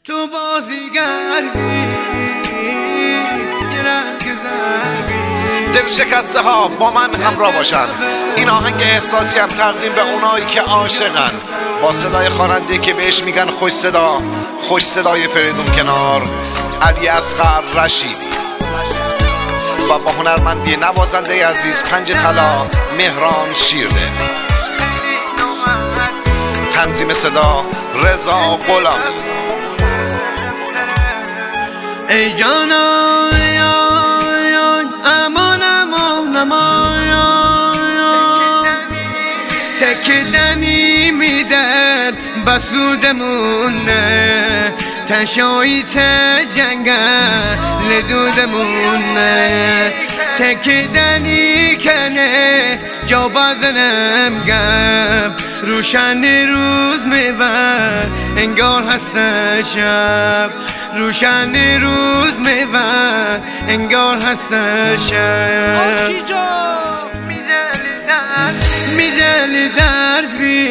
تو بازیگر دل شکسته ها با من همراه باشن. این آهنگ احساسی هم تقدیم به اونایی که عاشقن، با صدای خواننده که بهش میگن خوش صدا، خوش صدای فریدون کنار، علی اصغر رشید، و با هنرمندی نوازنده عزیز پنج طلا مهران شیرده. تنظیم صدا رضا غلام. ای جانا امان امان امان تکیدنی میدن بسودمونه تشایی تجنگل دودمونه تکیدنی کنه جا بازنم گم روشن روز میور انگار هست شب روشن روز میور انگار هست شب میدلی درد بی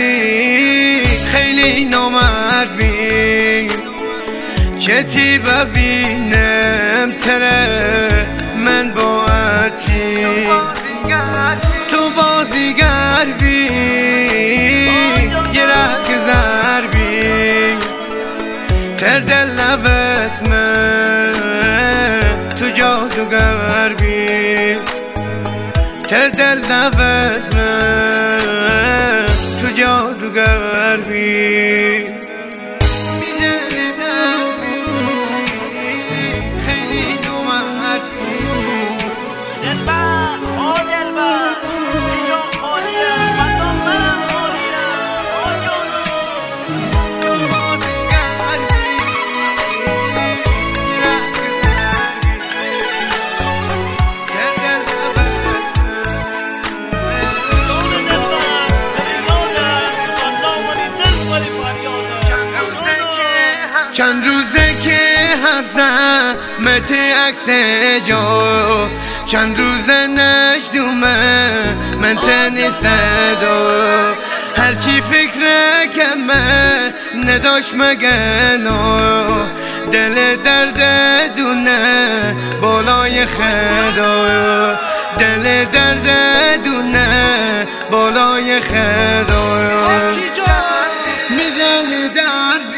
خیلی نامرد بی چتی ببینم تره من باعتی تو بازیگر بی یه رهگذر بی تر دل نبست من تو جادوگر بی تر دل نبست من تو جادوگر بی چند روزه که هر زحمت عکس جا چند روزه نشدومه من تنی صدا هرچی فکر کمه نداشت مگنو دل درد دونه بالای خدا دل درد دونه بالای خدا میدل درد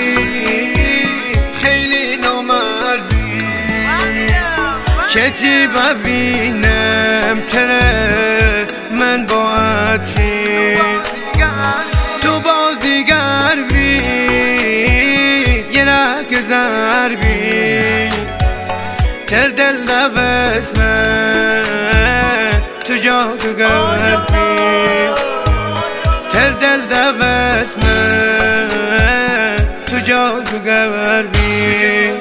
چتی ببینم تره من باعتی تو بازیگر بی یه رهگذر بی تر دل نبست من تو جادوگر بی تر دل نبست من تو جادوگر بی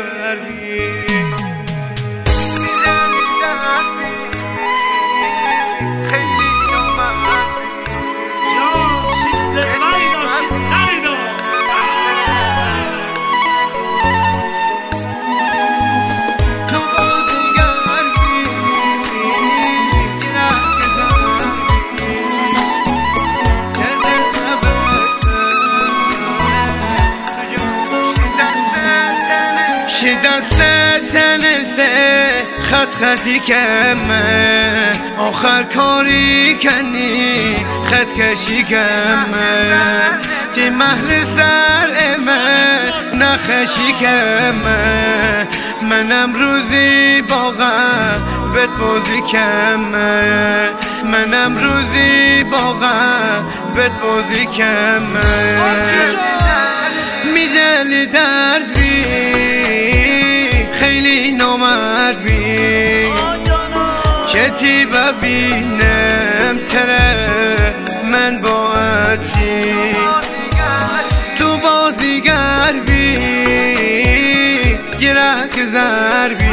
دست تنسه خط خطی کمه آخر کاری کنی خط کشی کمه تی محل سر امه نخشی کمه منم روزی باغم بت بازی کمه منم روزی باغم بت بازی کمه میدلی درد بی خیلی نامرد بی چتی ببینم تره من باعتی تو بازیگر بی یه رهگذر بی